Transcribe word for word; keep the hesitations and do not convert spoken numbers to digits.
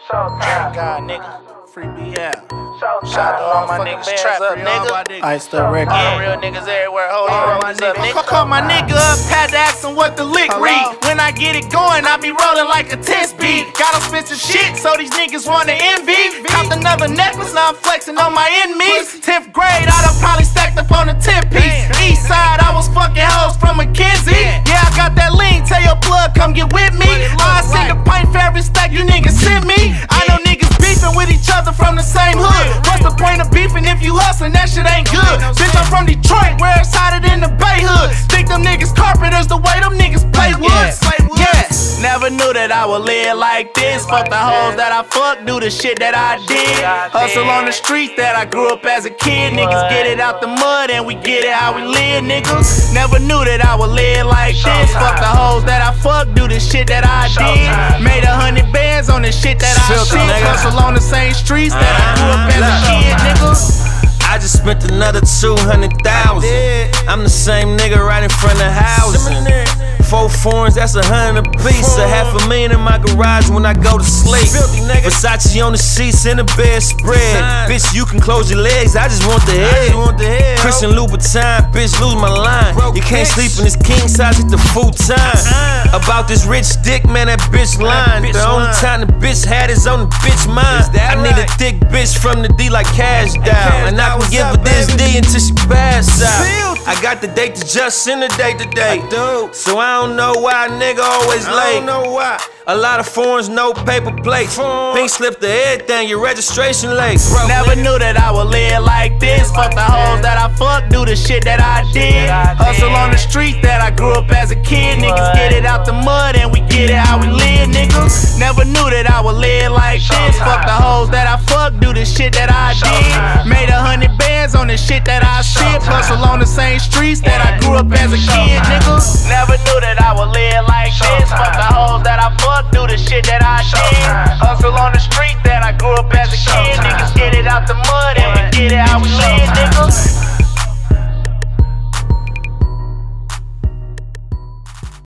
Thank God, nigga. Free B L. Shout out to all my niggas trap up, nigga. I still record. Yeah, real niggas everywhere. Hold on, my nigga. Call my nigga up, had to ask him what the lick read. When I get it going, I be rolling like a ten speed. Got expensive shit, so these niggas wanna envy. Copped another necklace, now I'm flexing on my enemies. tenth grade, I done probably stacked up on a ten piece. East side, I was fucking hoes from McKenzie. Yeah, I got that lean, tell your plug, come get with me. I send a pint for every stack you niggas send me. I know niggas beefing with each other from the same hood. What's the point of beefing if you hustling? That shit ain't good. Bitch, I'm from Detroit, where it's hotter than the Bay Hood. Think them niggas carpenters the way them niggas play woods. Yeah, never knew that I would live like this. Fuck the hoes that I fuck, do the shit that I did. Hustle on the streets that I grew up as a kid. Niggas get it out the mud and we get it how we live, niggas. Never knew that I would live like this. Fuck the hoes that I fuck, do the shit that I did. Made a hundred bands on the shit that I shit. Hustle on the same streets that I grew up as a kid, nigga. I just spent another two hundred thousand. I'm the same nigga right in front of housing. Four foreigns, that's a hundred a piece. A half a million in my garage when I go to sleep. Versace on the sheets and the bed spread. Bitch, you can close your legs, I just want the head. Christian Louboutin, bitch, lose my line. You can't sleep in this king size, hit the full time. About this rich dick, man, that bitch lying. The only time the bitch had is on the bitch mind. I need a thick bitch from the D like Cash Down. And I can give her this D until she pass out. I got the date to just send the date today. So I don't know why a nigga always late. I don't know why. A lot of foreigns, no paper plates. Pink slip to everything, your registration late. Bro, never knew that I would live like this. Fuck the hoes that I fuck, do the shit that I did. Hustle on the streets that I grew up as a kid. Niggas get it out the mud and we get it how we live, niggas. Never knew that I would live like this. Fuck the hoes that I fuck, do the shit that I did. Made a hundred bands on the shit that I shit. Hustle on the same streets that I grew up as a kid, niggas. Never knew that I would live like this. Fuck the hoes that I fuck, do the shit that I did. Hustle on the street that I grew up as a kid. Niggas get it out the mud and we get it how we live.